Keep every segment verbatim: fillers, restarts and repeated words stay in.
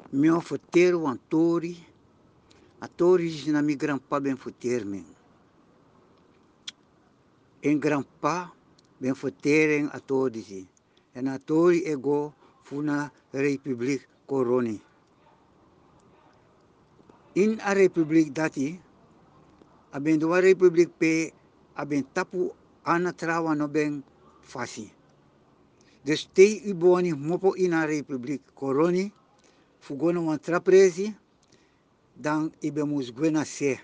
Meu futeiro wan tori, a tori na mi grandpa ben futeiro men. En grandpa ben futeren a tori. En a tori ego funa republik koroni. In a republik dati, aben dua republik pe aben tapu ana trawa no ben fasi. Dus te iboni mopo in a republik koroni, fugono wan trapresi, dan ibe mus gwena se.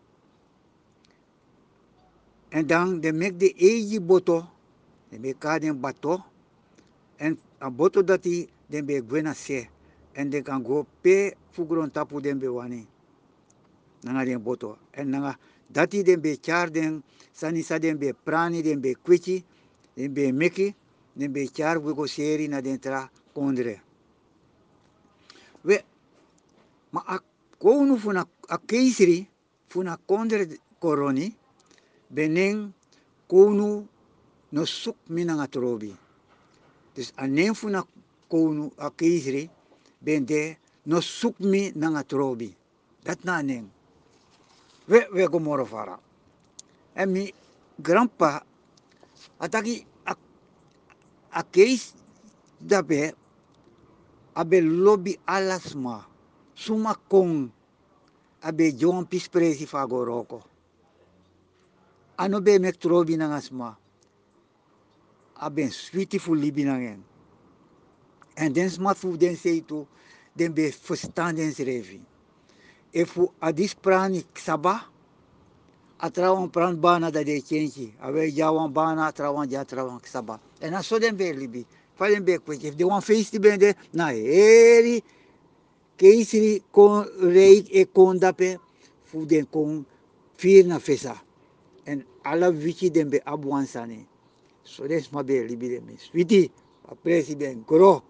En dan de mek de eji boto, de be ka den bato, en a boto dati den be gwena se. En de kan go pe fugron tapu den be wani. Nanga den boto. En nanga dati den be char den, sani sa den be prani, den be kwichi, den be meki, den be char wego seri na den tra kondre. We, ma a kounu funa a keisri, funa kondre koroni, benen kounu no suk minanga trobi. Dus anem funa kounu a keisri, ben de no suk mi nanga trobi. Dat na anem. We, we go moro fara. En mi grandpa, ataki a, a keis dabe, abe lobby alasma, suma kong, abe Johan pispresi fago roko. Ano be mek trobi nangasma, abe sweetie fu libi nangen. En den sma fu den seitu, den be verstaan den srevi. E fu adis prani ksaba, atrawan pran bana da de chenchi, awe jawan bana atrawan ja atrawan ksaba. En aso den be libi, fa den be kwetje. If de wan feesti bende, na heri, keisri kon reik e kon dape, fu den kon fir na fesa. En ala wichi den be abuan sani. So den sma be libi den be. Sweetie, apresi ben, gro.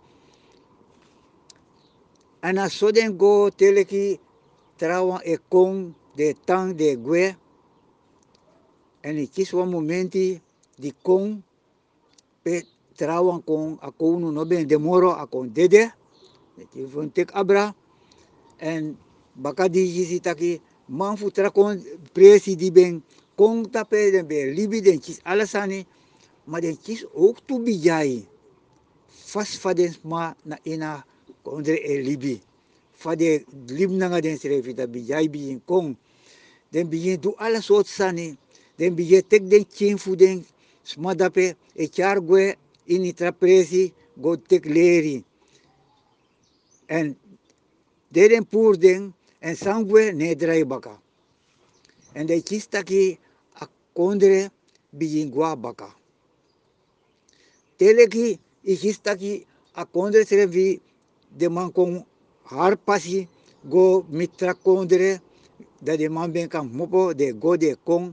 En aso den go teleki trawan e kon de tang de gwe. En ik kies een momenti die kon pe trawan kon a konu no ben demoro a kon dede. Die van tek abra. En baka di jisi taki man fu tra kon presi die ben kon tape den be libi den kies alasani. Maar den kies ook tu bijai. Fas faden ma na ina kondre e libi. Fade lib nanga den srefi da bijai bijin kon. Den bijin du ala soort sani. Den bijin tek den chin fu den smadape e char gwe ini trapresi go tek leri. En deden poer den en sangwe ne drai baka. En de kistaki a kondre bijin gwa baka. Teleki i kistaki a kondre srefi de man kon har pasi go mitra kondre dat de man ben kan mopo de go de kon.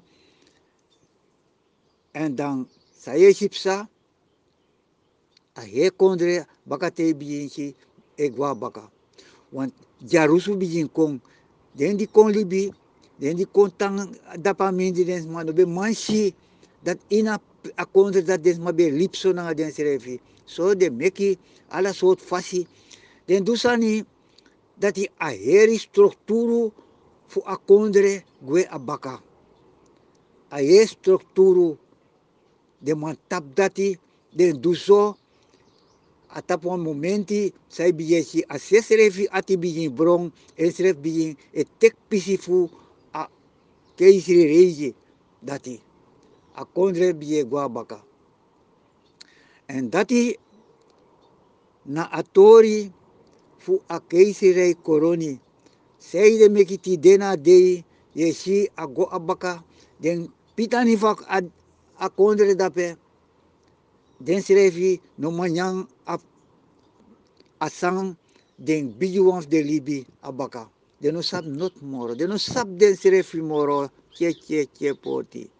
En dan saye chipsa a he kondre baka te bijinchi e gwa baka. Want jarusu bijin kon, den di kon libi, den di kon tang dapa mindi den sma no be manshi dat ina a kondre dat den sma be lipso na den serefi. So de meki ala soort fasi. Den dusani dat i a heri strukturu fu a kondre gwe a baka. A he strukturu de man tap dati den duso atap wan momenti sai bijesi a sesrefi ati bijin brong esref bijin e tek pisi fu a keisri reiji dati a kondre bije gwa baka. En dati na atori fu a keisri rei koroni sei de mekiti dena dei yesi a go abaka den pitani fak a, a kondre dape den srefi no manyang a asang den bijuan de libi abaka. De no sap not moro. De no sap den srefi moro. Che che che poti.